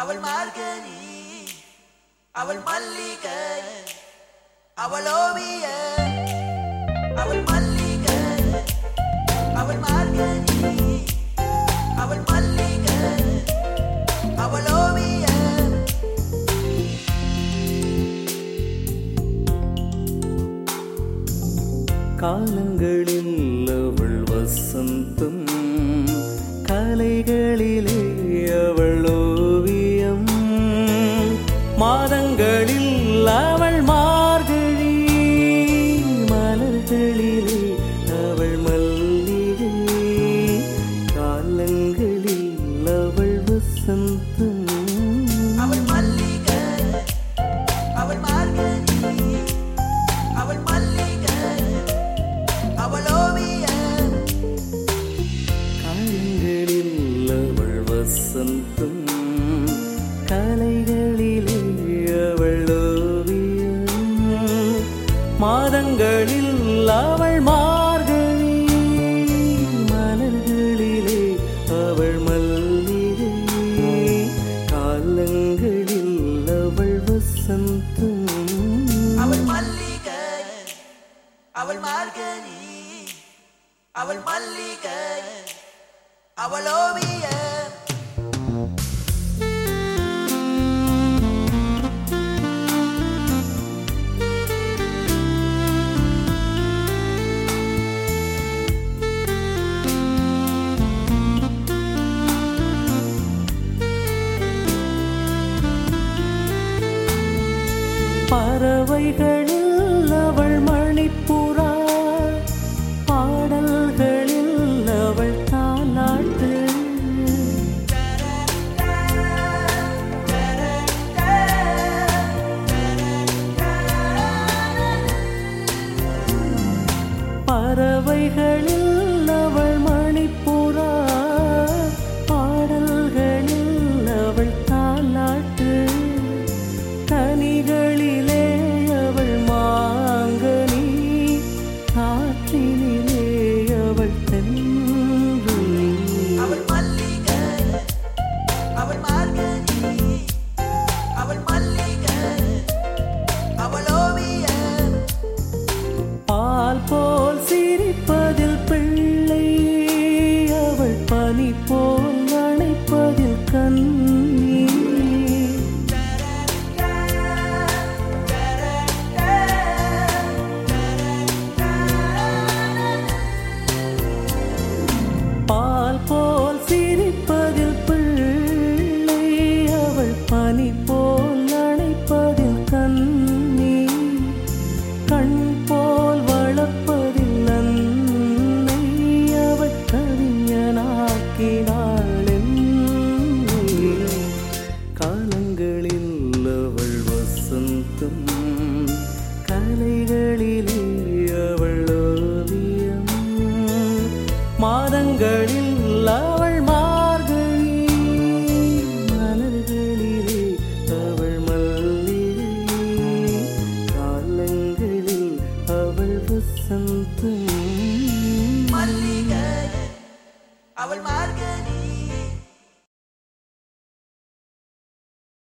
அவள் மார்கழி, அவள் மல்லிகை, அவள் ஓவிய, அவள் மல்லிகை, அவள் மார்கழி, அவள் மல்லிகை, அவள் ஓவிய. காலங்களில் அவள் வசந்தம், கலைகளிலே அவள் ஓவியம், மாதங்களில் அவள் மார்கழி, மலர்களிலே அவள் மல்லிகை, காலங்களில் அவள் வசந்தம், அவள் மல்லிகை, அவள் மார்கழி, அவள் மல்லிகை, அவள் ஓவிய. காலங்களில் அவள் வசந்தம், கலைகளிலே அவள் ஓவியம், மாதங்களில் அவள் மார்கழி, மலர்களிலே அவள் மல்லிகை, காலங்களில் அவள் வசந்தம், அவள் மல்லிகை, அவள் மார்கழி, அவள் மல்லிகை, அவள் ஓவிய. பறவைகளில் அவள் மணிப்புறா, பாடல்களில் அவள் தாலாட்டு, பறவைகளில் அவள் மணிப்புறா, பாடல்களில் அவள் தாலாட்டு, கனிகளிலே அவள் மாங்கனி, காற்றினிலே அவள் தென்றல், அவள் மல்லிகை, அவள் மார்கழி, அவள் மல்லிகை, அவள் ஓவிய. பால் போல் சிரிப்பதில் பிள்ளை, அவள் பனி போல் அணைப்பதில் கண்ணி, பால் போல் சிரிப்பதில் பிள்ளை, அவள் பனி போல் அணைப்பதில் கண்ணி, கண் போல் வளர்ப்பதில் அன்னை, அவள் கவிஞனாக்கினாள் என்னை, காலங்களில் அவள் வசந்தம், கலைகளிலே அவள் ஓவியம், மாதங்களில் அவள் மார்கழி, மலர்களிலே அவள் மல்லிகை, காலங்களில் அவள் வசந்தம். மல்லிகை, அவள் மார்கழி,